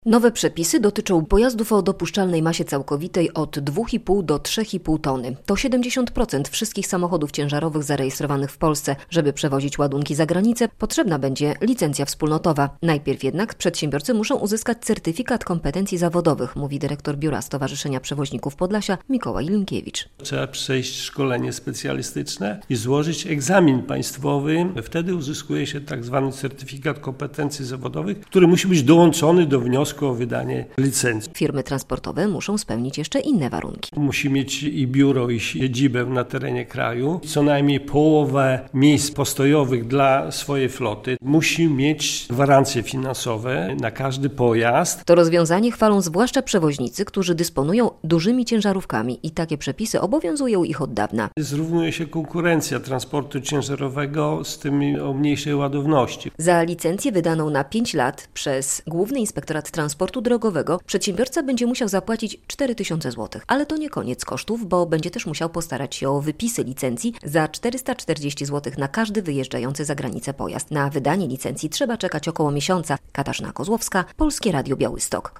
Nowe przepisy dotyczą pojazdów o dopuszczalnej masie całkowitej od 2,5 do 3,5 tony. To 70% wszystkich samochodów ciężarowych zarejestrowanych w Polsce. Żeby przewozić ładunki za granicę, potrzebna będzie licencja wspólnotowa. Najpierw jednak przedsiębiorcy muszą uzyskać certyfikat kompetencji zawodowych, mówi dyrektor biura Stowarzyszenia Przewoźników Podlasia Mikołaj Linkiewicz. Trzeba przejść szkolenie specjalistyczne i złożyć egzamin państwowy. Wtedy uzyskuje się tak zwany certyfikat kompetencji zawodowych, który musi być dołączony do wniosku o wydanie licencji. Firmy transportowe muszą spełnić jeszcze inne warunki. Musi mieć i biuro, i siedzibę na terenie kraju. Co najmniej połowę miejsc postojowych dla swojej floty. Musi mieć gwarancje finansowe na każdy pojazd. To rozwiązanie chwalą zwłaszcza przewoźnicy, którzy dysponują dużymi ciężarówkami i takie przepisy obowiązują ich od dawna. Zrównuje się konkurencja transportu ciężarowego z tymi o mniejszej ładowności. Za licencję wydaną na 5 lat przez Główny Inspektorat Transportu Drogowego przedsiębiorca będzie musiał zapłacić 4000 zł. Ale to nie koniec kosztów, bo będzie też musiał postarać się o wypisy licencji za 440 zł na każdy wyjeżdżający za granicę pojazd. Na wydanie licencji trzeba czekać około miesiąca. Katarzyna Kozłowska, Polskie Radio Białystok.